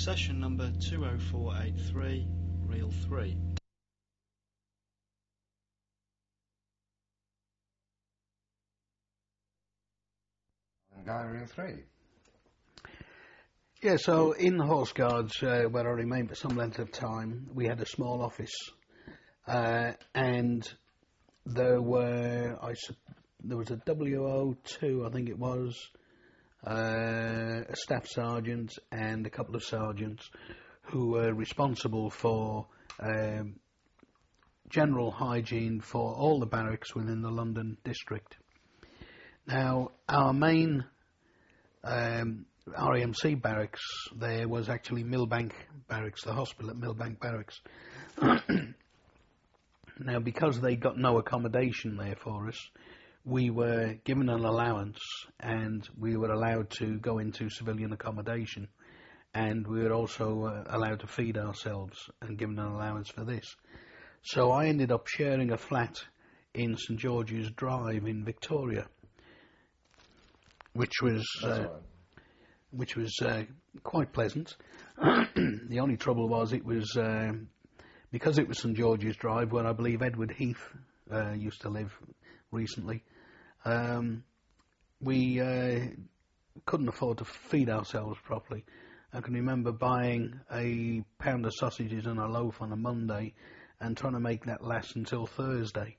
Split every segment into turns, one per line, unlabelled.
Session number 20483, reel 3.
Guy, reel 3.
Yeah, so in the Horse Guards, where I remained for some length of time, we had a small office, and there was a WO2, I think it was, a staff sergeant and a couple of sergeants who were responsible for general hygiene for all the barracks within the London district. Now, our main RAMC barracks there was actually Millbank Barracks, the hospital at Millbank Barracks. Now, because they got no accommodation there for us, we were given an allowance and we were allowed to go into civilian accommodation, and we were also allowed to feed ourselves and given an allowance for this. So I ended up sharing a flat in St George's Drive in Victoria, which was quite pleasant. The only trouble was it was because it was St George's Drive, where I believe Edward Heath used to live recently. We couldn't afford to feed ourselves properly. I can remember buying a pound of sausages and a loaf on a Monday and trying to make that last until Thursday.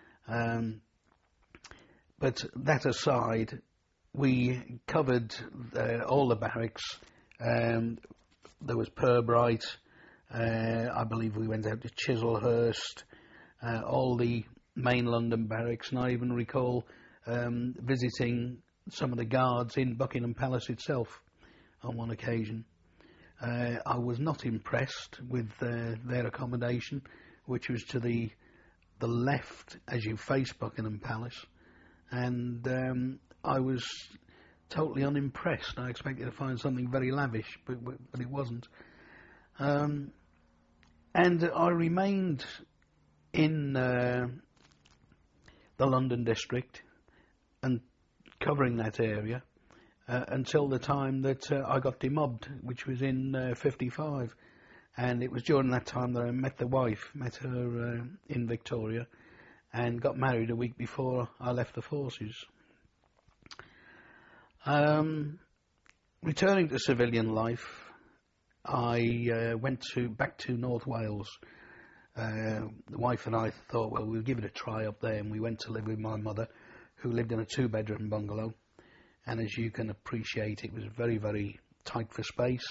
But that aside, we covered all the barracks. There was Pirbright. I believe we went out to Chislehurst, all the main London barracks, and I even recall visiting some of the guards in Buckingham Palace itself on one occasion. I was not impressed with their accommodation, which was to the left as you face Buckingham Palace, and I was totally unimpressed. I expected to find something very lavish, but it wasn't. And I remained in the London district and covering that area until the time that I got demobbed, which was in 55. And it was during that time that I met her in Victoria, and got married a week before I left the forces. Returning to civilian life, I went back to North Wales. The wife and I thought, well, we'll give it a try up there, and we went to live with my mother, who lived in a 2-bedroom bungalow, and as you can appreciate, it was very, very tight for space.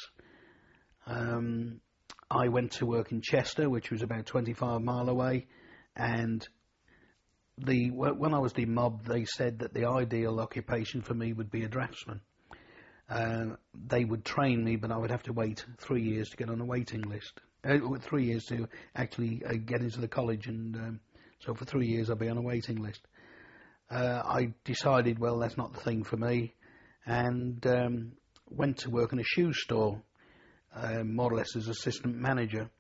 I went to work in Chester, which was about 25 miles away, and when I was demobbed, they said that the ideal occupation for me would be a draftsman. They would train me, but I would have to wait 3 years to get on a waiting list. 3 years to actually get into the college, and so for 3 years I'd be on a waiting list. I decided, well, that's not the thing for me, and went to work in a shoe store, more or less as assistant manager.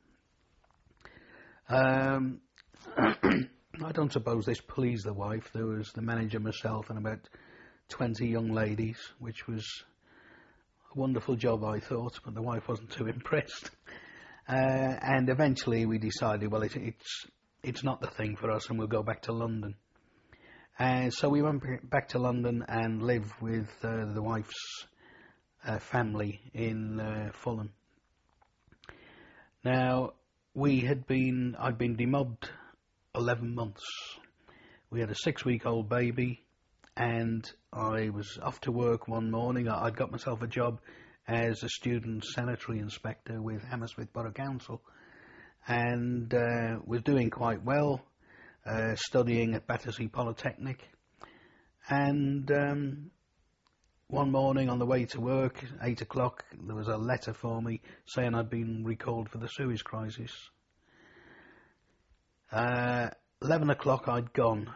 I don't suppose this pleased the wife. There was the manager, myself, and about 20 young ladies, which was a wonderful job, I thought, but the wife wasn't too impressed. And eventually we decided, well, it's not the thing for us, and we'll go back to London. So we went back to London and lived with the wife's family in Fulham. Now, I'd been demobbed 11 months. We had a 6-week-old baby, and I was off to work one morning. I'd got myself a job as a student sanitary inspector with Hammersmith Borough Council, and was doing quite well, studying at Battersea Polytechnic. And one morning on the way to work, 8 o'clock, there was a letter for me saying I'd been recalled for the Suez Crisis. 11 o'clock I'd gone.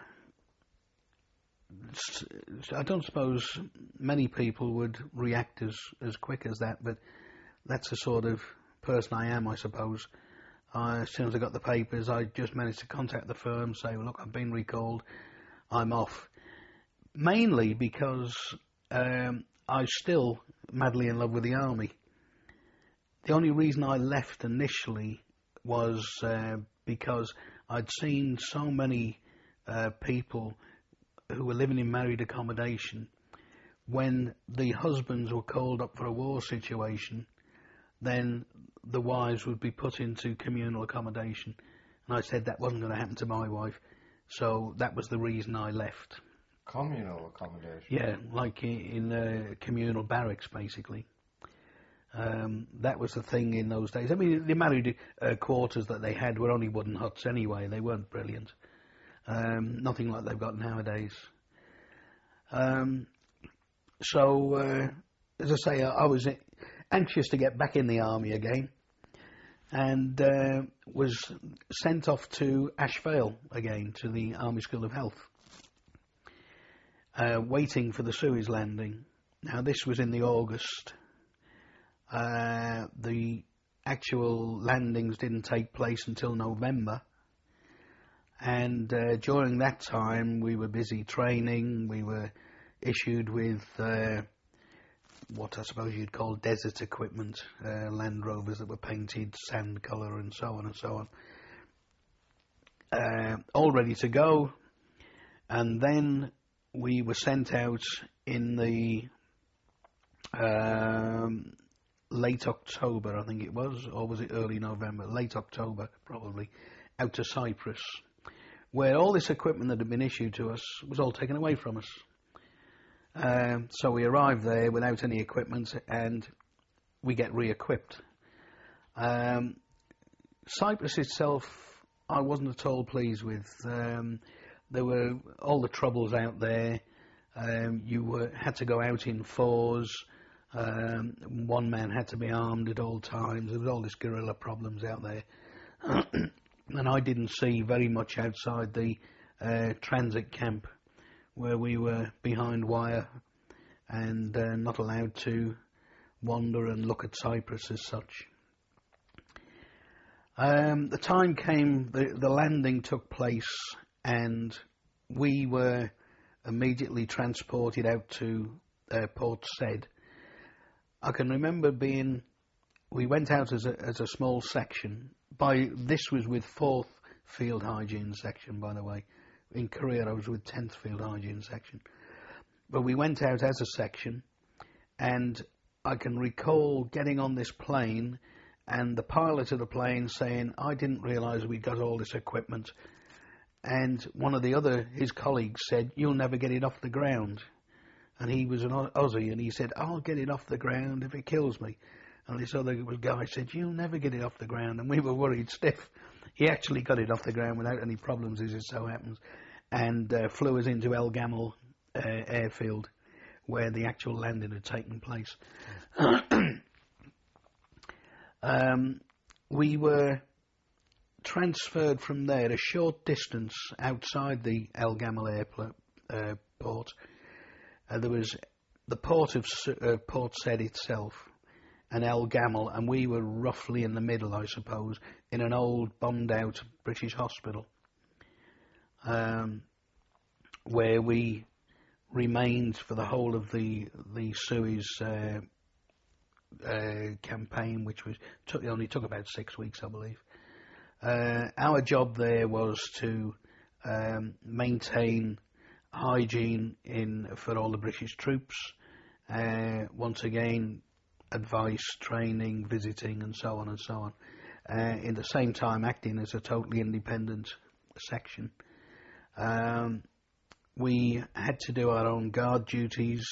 I don't suppose many people would react as quick as that, but that's the sort of person I am, I suppose. As soon as I got the papers, I just managed to contact the firm, say, well, look, I've been recalled, I'm off. Mainly because I was still madly in love with the army. The only reason I left initially was because I'd seen so many people who were living in married accommodation. When the husbands were called up for a war situation, then the wives would be put into communal accommodation. And I said that wasn't going to happen to my wife, so that was the reason I left.
Communal accommodation?
Yeah, like in communal barracks, basically. That was the thing in those days. I mean, the married quarters that they had were only wooden huts anyway. They weren't brilliant. Nothing like they've got nowadays. So, as I say, I was anxious to get back in the army again, and was sent off to Ashvale again, to the Army School of Health, waiting for the Suez landing. Now, this was in the August. The actual landings didn't take place until November, and during that time we were busy training. We were issued with what I suppose you'd call desert equipment, Land Rovers that were painted sand colour and so on and so on, all ready to go. And then we were sent out in the late October, I think it was, or was it early November? Late October, probably, out to Cyprus, where all this equipment that had been issued to us was all taken away from us. So we arrived there without any equipment, and we get re-equipped. Cyprus itself, I wasn't at all pleased with. There were all the troubles out there. You had to go out in fours. One man had to be armed at all times. There was all this guerrilla problems out there. And I didn't see very much outside the transit camp, where we were behind wire and not allowed to wander and look at Cyprus as such. The time came, the landing took place, and we were immediately transported out to Port Said. I can remember we went out as a small section. This was with 4th Field Hygiene Section, by the way. In Korea, I was with 10th Field Hygiene Section. But we went out as a section, and I can recall getting on this plane and the pilot of the plane saying, I didn't realise we got all this equipment. And one of his colleagues said, you'll never get it off the ground. And he was an Aussie, and he said, I'll get it off the ground if it kills me. And this other guy said, you'll never get it off the ground. And we were worried stiff. He actually got it off the ground without any problems, as it so happens, and flew us into El Gamal airfield, where the actual landing had taken place. We were transferred from there a short distance outside the El Gamal airport. There was the port of Port Said itself and El Gamal, and we were roughly in the middle, I suppose, in an old bombed-out British hospital, where we remained for the whole of the Suez campaign, which only took about 6 weeks, I believe. Our job there was to maintain hygiene for all the British troops. Once again, advice, training, visiting, and so on and so on. In the same time, acting as a totally independent section. We had to do our own guard duties,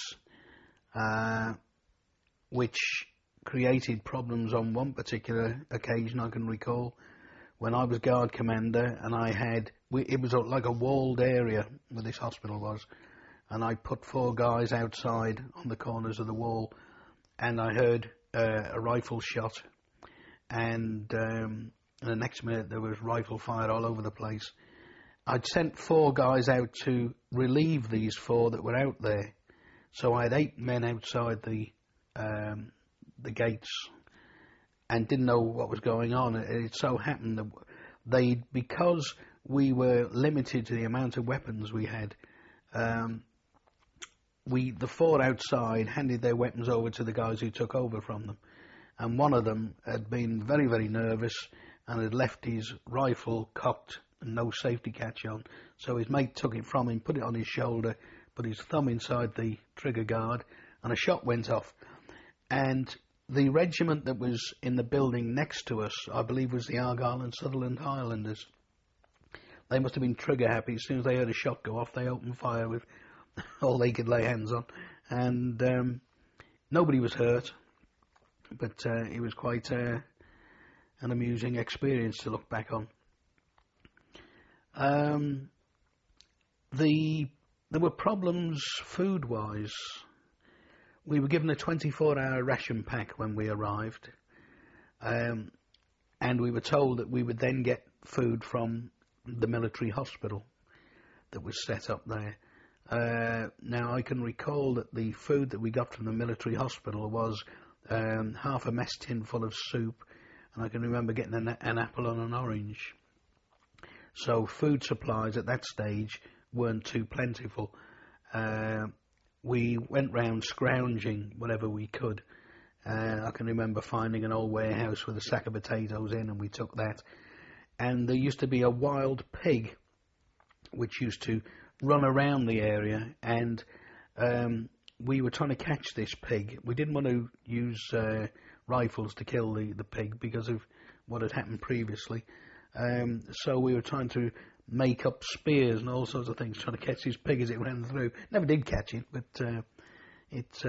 which created problems on one particular occasion I can recall, when I was guard commander, and it was like a walled area where this hospital was, and I put 4 guys outside on the corners of the wall, and I heard a rifle shot, and the next minute there was rifle fire all over the place. I'd sent 4 guys out to relieve these 4 that were out there, so I had 8 men outside the gates, and didn't know what was going on. It so happened that because we were limited to the amount of weapons we had, the 4 outside handed their weapons over to the guys who took over from them, and one of them had been very, very nervous and had left his rifle cocked and no safety catch on. So his mate took it from him, put it on his shoulder, put his thumb inside the trigger guard, and a shot went off. And the regiment that was in the building next to us, I believe, was the Argyll and Sutherland Highlanders. They must have been trigger happy. As soon as they heard a shot go off, they opened fire with all they could lay hands on. And nobody was hurt, but it was quite an amusing experience to look back on. There were problems food-wise. We were given a 24-hour ration pack when we arrived, and we were told that we would then get food from the military hospital that was set up there. Now, I can recall that the food that we got from the military hospital was half a mess tin full of soup, and I can remember getting an apple and an orange. So food supplies at that stage weren't too plentiful. We went round scrounging whatever we could. I can remember finding an old warehouse with a sack of potatoes in, and we took that. And there used to be a wild pig which used to run around the area, and we were trying to catch this pig. We didn't want to use rifles to kill the pig because of what had happened previously. So we were trying to make up spears and all sorts of things, trying to catch this pig as it ran through. Never did catch it, but it's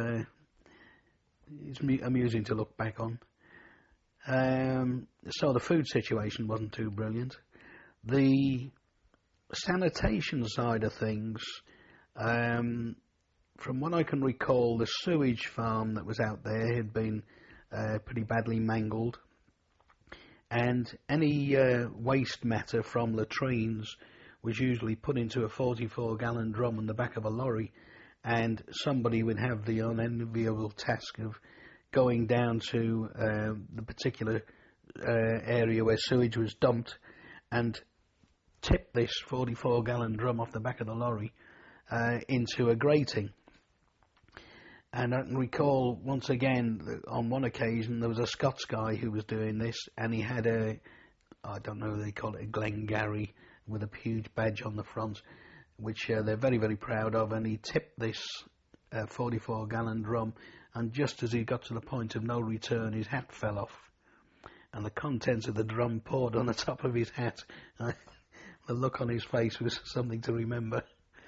amusing to look back on. So the food situation wasn't too brilliant. The sanitation side of things, from what I can recall, the sewage farm that was out there had been pretty badly mangled, and any waste matter from latrines was usually put into a 44-gallon drum on the back of a lorry, and somebody would have the unenviable task of going down to the particular area where sewage was dumped and tip this 44-gallon drum off the back of the lorry into a grating. And I can recall, once again, on one occasion, there was a Scots guy who was doing this, and he had I don't know, they call it a Glengarry, with a huge badge on the front, which they're very, very proud of, and he tipped this 44-gallon drum, and just as he got to the point of no return, his hat fell off, and the contents of the drum poured on the top of his hat. The look on his face was something to remember.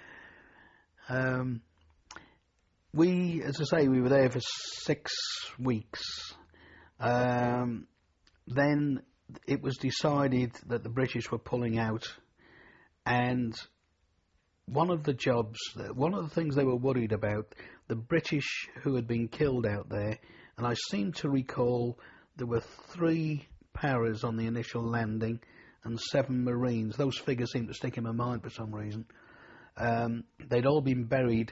We, as I say, we were there for 6 weeks. Then it was decided that the British were pulling out, and one of the things they were worried about, the British who had been killed out there, and I seem to recall there were 3 paras on the initial landing and 7 Marines. Those figures seem to stick in my mind for some reason. They'd all been buried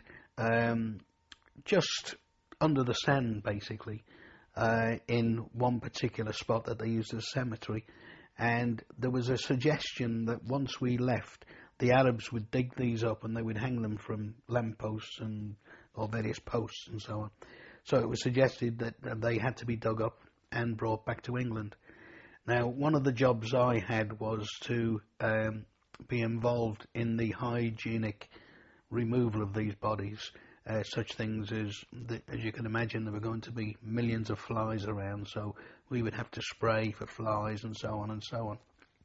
just under the sand, basically, in one particular spot that they used as a cemetery. And there was a suggestion that once we left, the Arabs would dig these up and they would hang them from lampposts or various posts and so on. So it was suggested that they had to be dug up and brought back to England. Now, one of the jobs I had was to be involved in the hygienic removal of these bodies. Such things as you can imagine, there were going to be millions of flies around, so we would have to spray for flies and so on and so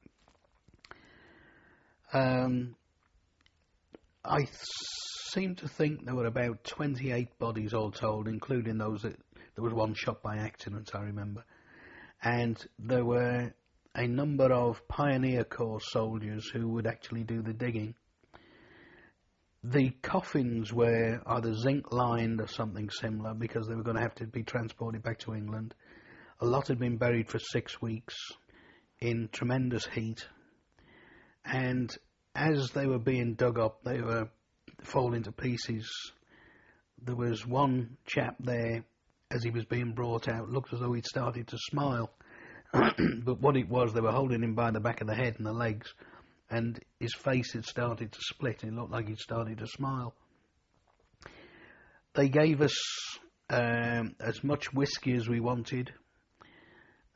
on. I seem to think there were about 28 bodies all told, including those there was one shot by accident, I remember. And there were a number of Pioneer Corps soldiers who would actually do the digging. The coffins were either zinc lined or something similar because they were going to have to be transported back to England. A lot had been buried for 6 weeks in tremendous heat, and as they were being dug up, they were falling to pieces. There was one chap there, as he was being brought out, looked as though he'd started to smile, but what it was, they were holding him by the back of the head and the legs, and his face had started to split, and it looked like he'd started to smile. They gave us as much whiskey as we wanted,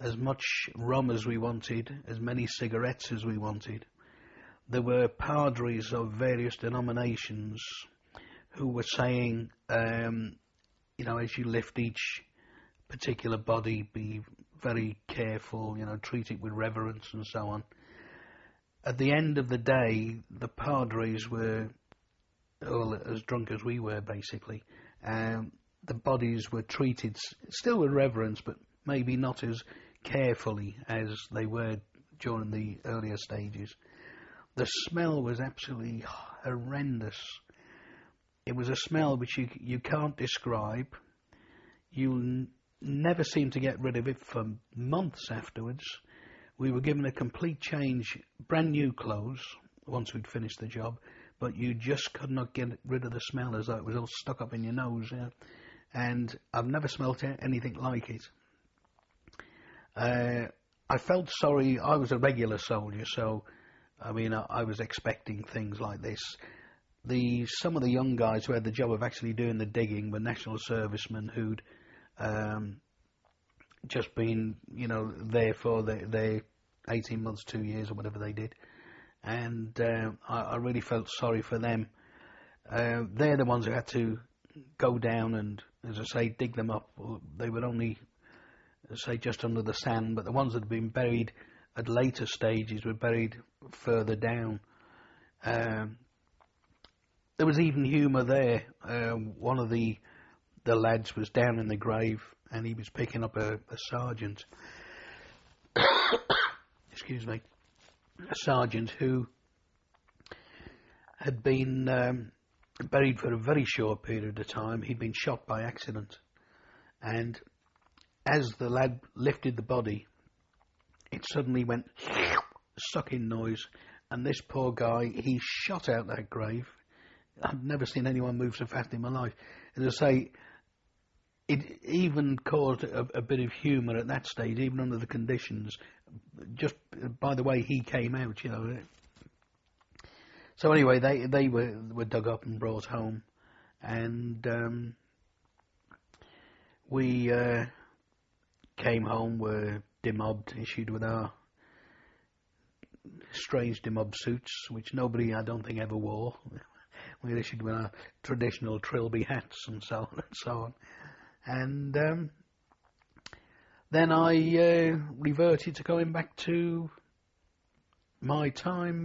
as much rum as we wanted, as many cigarettes as we wanted. There were padres of various denominations who were saying, as you lift each particular body, be very careful, treat it with reverence and so on. At the end of the day, the padres were all as drunk as we were, basically. The bodies were treated still with reverence, but maybe not as carefully as they were during the earlier stages. The smell was absolutely horrendous. It was a smell which you can't describe. You never seem to get rid of it for months afterwards. We were given a complete change, brand new clothes, once we'd finished the job, but you just could not get rid of the smell, as though it was all stuck up in your nose. And I've never smelt anything like it. I felt sorry. I was a regular soldier, so I was expecting things like this. Some of the young guys who had the job of actually doing the digging were national servicemen who'd just been, there for their 18 months, 2 years, or whatever they did. And I really felt sorry for them. They're the ones who had to go down and, as I say, dig them up. They were only, say, just under the sand, but the ones that had been buried at later stages were buried further down. There was even humour there. One of the lads was down in the grave, and he was picking up a sergeant. Excuse me. A sergeant who had been buried for a very short period of time. He'd been shot by accident, and as the lad lifted the body, it suddenly went sucking noise, and this poor guy, he shot out that grave. I've never seen anyone move so fast in my life. As I say, it even caused a bit of humour at that stage, even under the conditions, just by the way he came out, So anyway, they were dug up and brought home, and we came home, were demobbed, issued with our strange demob suits, which nobody, I don't think, ever wore. We were issued with our traditional trilby hats and so on and so on. And then I reverted to going back to my time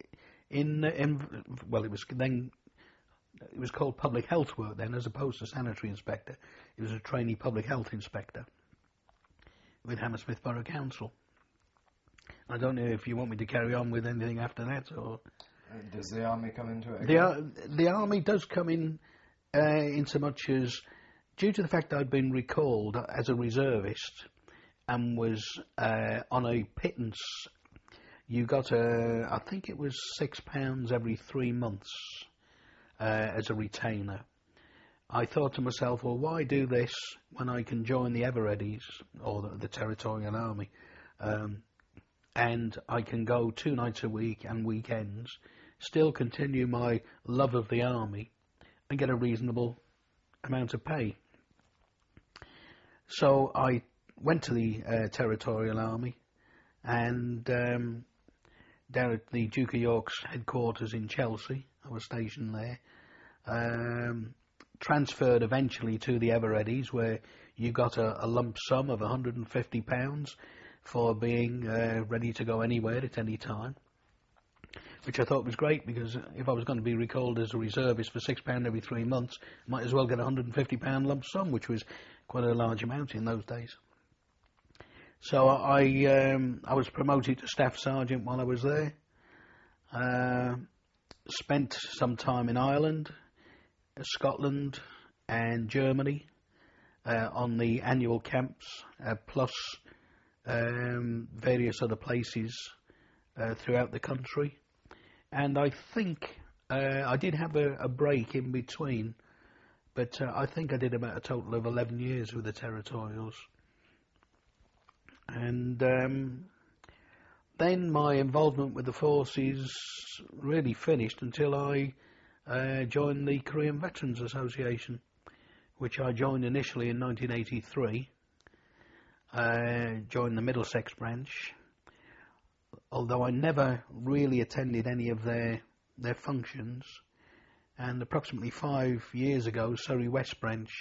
well, it was called public health work then, as opposed to sanitary inspector. It was a trainee public health inspector with Hammersmith Borough Council. I don't know if you want me to carry on with anything after that, or...
Does the army come into it again?
The army does come in so much as, due to the fact that I'd been recalled as a reservist and was on a pittance, you got I think it was £6 every 3 months as a retainer. I thought to myself, well, why do this when I can join the Evereadys, or the Territorial Army, and I can go 2 nights a week and weekends, still continue my love of the army, and get a reasonable amount of pay. So I went to the Territorial Army, and down at the Duke of York's headquarters in Chelsea, I was stationed there. Transferred eventually to the Evereadys, where you got a lump sum of £150 for being ready to go anywhere at any time, which I thought was great, because if I was going to be recalled as a reservist for £6 every 3 months, I might as well get a £150 lump sum, which was quite a large amount in those days. So I was promoted to staff sergeant while I was there. Spent some time in Ireland, Scotland and Germany on the annual camps, plus various other places throughout the country. And I think I did have a break in between, but I think I did about a total of 11 years with the Territorials. And then my involvement with the forces really finished until I joined the Korean Veterans Association, which I joined initially in 1983. joined the Middlesex branch, although I never really attended any of their functions. And approximately 5 years ago, Surrey West branch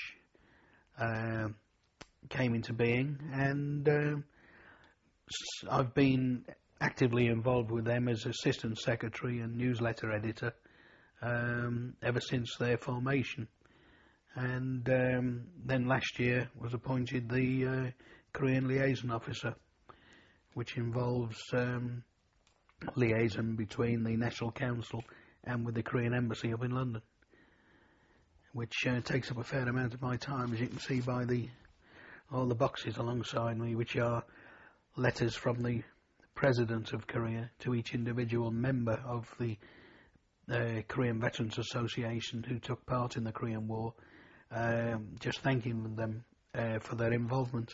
came into being, and I've been actively involved with them as assistant secretary and newsletter editor ever since their formation. And then last year was appointed the Korean liaison officer, which involves liaison between the National Council and with the Korean Embassy up in London, which takes up a fair amount of my time, as you can see by all the boxes alongside me, which are letters from the President of Korea to each individual member of the Korean Veterans Association who took part in the Korean War, just thanking them for their involvement.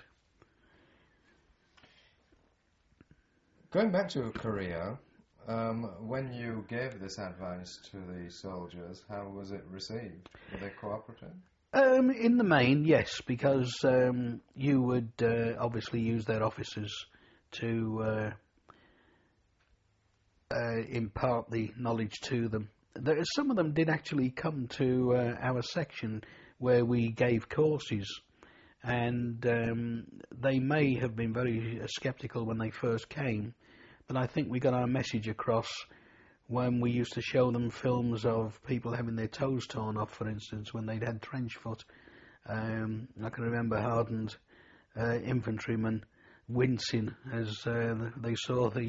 Going back to Korea, when you gave this advice to the soldiers, how was it received? Were they cooperative?
In the main, yes, because you would obviously use their officers to impart the knowledge to them. Some of them did actually come to our section where we gave courses, and they may have been very sceptical when they first came, but I think we got our message across when we used to show them films of people having their toes torn off, for instance, when they'd had trench foot. I can remember hardened infantrymen wincing as they saw the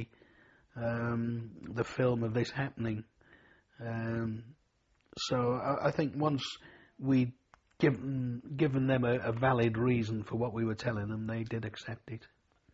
film of this happening. So I think once we'd given them a valid reason for what we were telling them, they did accept it.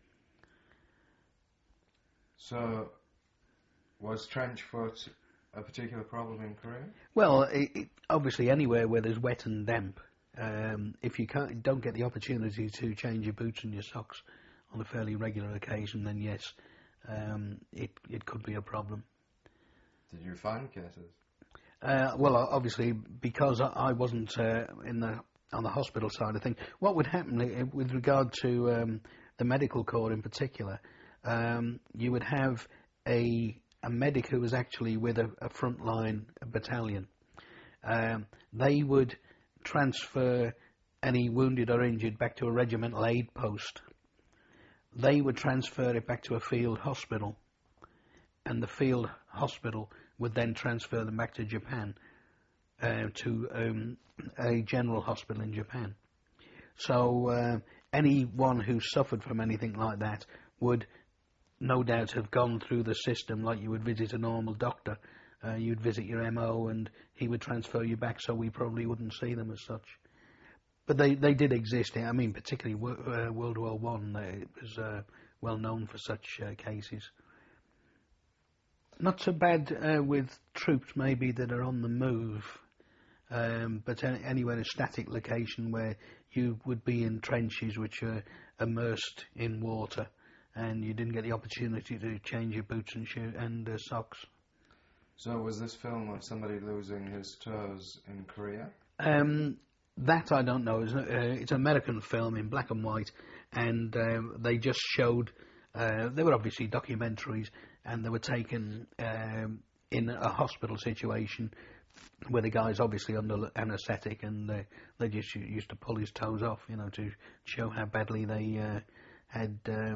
So,
was trench foot a particular problem in Korea?
Well, obviously anywhere where there's wet and damp, if you don't get the opportunity to change your boots and your socks on a fairly regular occasion, then yes, it could be a problem.
Did you find cases?
Well, obviously, because I wasn't on the hospital side of things, what would happen with regard to the medical corps in particular, you would have a medic who was actually with a frontline battalion. They would transfer any wounded or injured back to a regimental aid post. They would transfer it back to a field hospital, and the field hospital would then transfer them back to Japan, to a general hospital in Japan. So anyone who suffered from anything like that would no doubt have gone through the system like you would visit a normal doctor. You'd visit your MO and he would transfer you back, so we probably wouldn't see them as such. But they did exist. I mean, particularly World War One, it was well known for such cases. Not so bad with troops maybe that are on the move, but anywhere in a static location where you would be in trenches which are immersed in water, and you didn't get the opportunity to change your boots and socks.
So was this film of somebody losing his toes in Korea?
That I don't know. It's an American film in black and white, and they just showed, they were obviously documentaries, and they were taken in a hospital situation where the guy's obviously under anaesthetic, and they just used to pull his toes off, to show how badly they had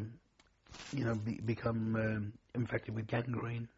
become infected with gangrene.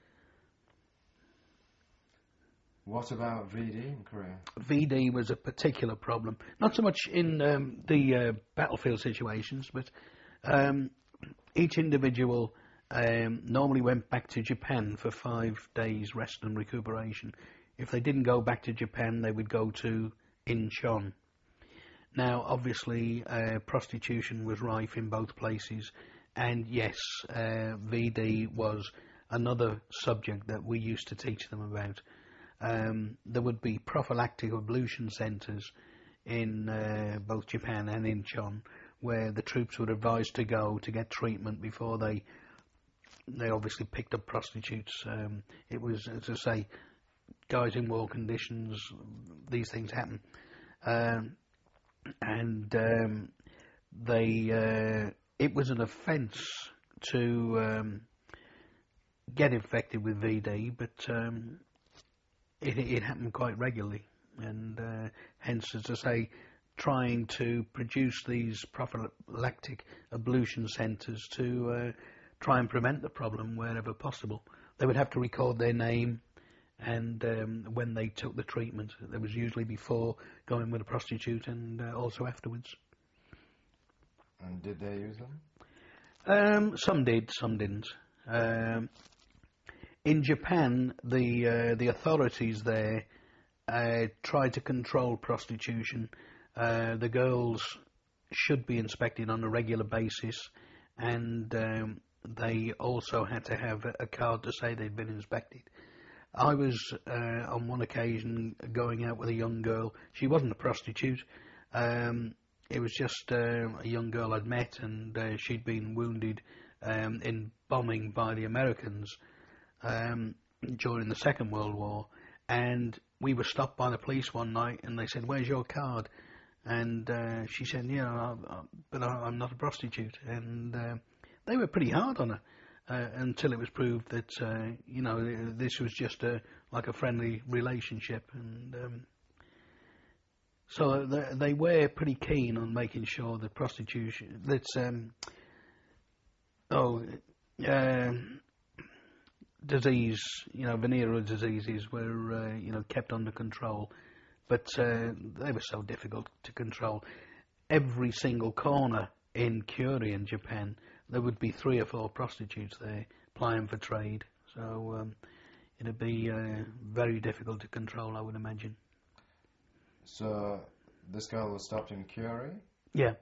What about VD in Korea?
VD was a particular problem, not so much in the battlefield situations, but each individual normally went back to Japan for 5 days rest and recuperation. If they didn't go back to Japan, they would go to Incheon. Now, obviously, prostitution was rife in both places, and yes, VD was another subject that we used to teach them about. There would be prophylactic ablution centres in both Japan and Incheon, where the troops were advised to go to get treatment before they obviously picked up prostitutes. It was, as I say, guys in war conditions, these things happen. And it was an offence to get infected with VD, but it happened quite regularly, and hence, as I say, trying to produce these prophylactic ablution centres to try and prevent the problem wherever possible. They would have to record their name and when they took the treatment. There was usually before going with a prostitute and also afterwards.
And did they use them?
Some did, some didn't. In Japan, the authorities there tried to control prostitution. The girls should be inspected on a regular basis, and they also had to have a card to say they'd been inspected. I was on one occasion going out with a young girl. She wasn't a prostitute. It was just a young girl I'd met, and she'd been wounded in bombing by the Americans during the Second World War. And we were stopped by the police one night, and they said, "Where's your card?" And she said, "Yeah, but I'm not a prostitute." And they were pretty hard on her until it was proved that this was just like a friendly relationship. And so they were pretty keen on making sure that prostitution, disease, venereal diseases were kept under control. But they were so difficult to control. Every single corner in Kuri in Japan, there would be 3 or 4 prostitutes there plying for trade. So it'd be very difficult to control, I would imagine.
So this girl was stopped in Kuri?
Yeah.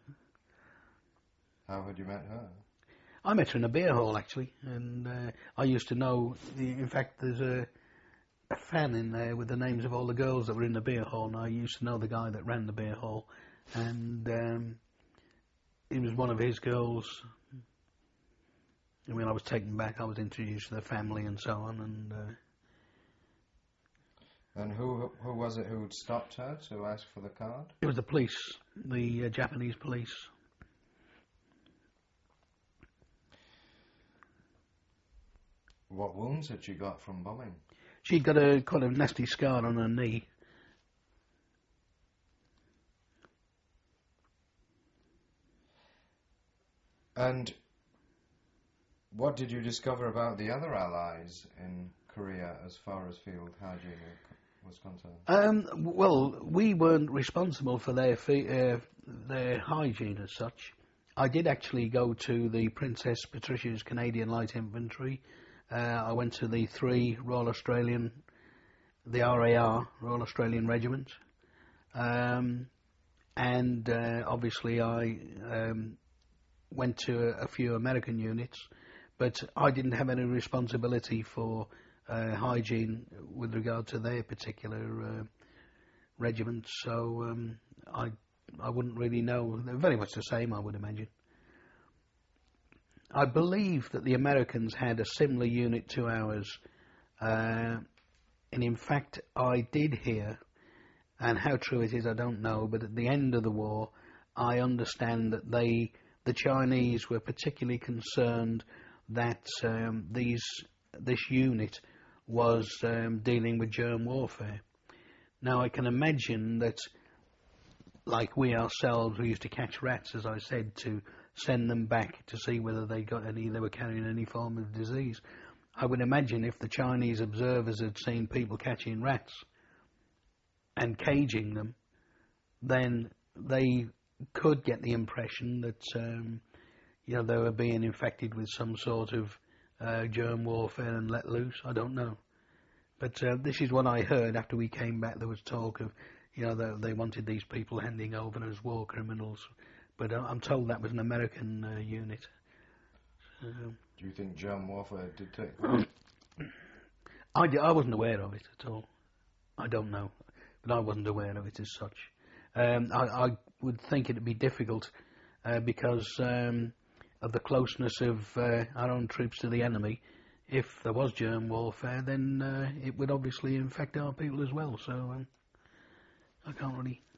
How had you met her?
I met her in a beer hall, actually. And I used to know, in fact, there's a fan in there with the names of all the girls that were in the beer hall, and I used to know the guy that ran the beer hall, and he was one of his girls. And when I was taken back, I was introduced to the family and so on.
And who was it who stopped her to ask for the card?
It was the police, the Japanese police.
What wounds had she got from bombing?
She'd got a kind of nasty scar on her knee.
And what did you discover about the other allies in Korea as far as field hygiene was concerned?
Well, we weren't responsible for their hygiene as such. I did actually go to the Princess Patricia's Canadian Light Infantry. I went to the 3 Royal Australian, the RAR, Royal Australian Regiment. And obviously I went to a few American units, but I didn't have any responsibility for hygiene with regard to their particular regiment, so I wouldn't really know. They're very much the same, I would imagine. I believe that the Americans had a similar unit to ours, and in fact I did hear, and how true it is I don't know, but at the end of the war I understand that the Chinese were particularly concerned that this unit was dealing with germ warfare. Now I can imagine that, like we ourselves, we used to catch rats, as I said, to send them back to see whether they were carrying any form of disease. I would imagine if the Chinese observers had seen people catching rats and caging them, then they could get the impression that they were being infected with some sort of germ warfare and let loose. I don't know, but this is what I heard after we came back. There was talk of they wanted these people handing over as war criminals, but I'm told that was an American unit.
Do you think germ warfare did take place?
I wasn't aware of it at all. I don't know, but I wasn't aware of it as such. I would think it would be difficult because of the closeness of our own troops to the enemy. If there was germ warfare, then it would obviously infect our people as well. So I can't really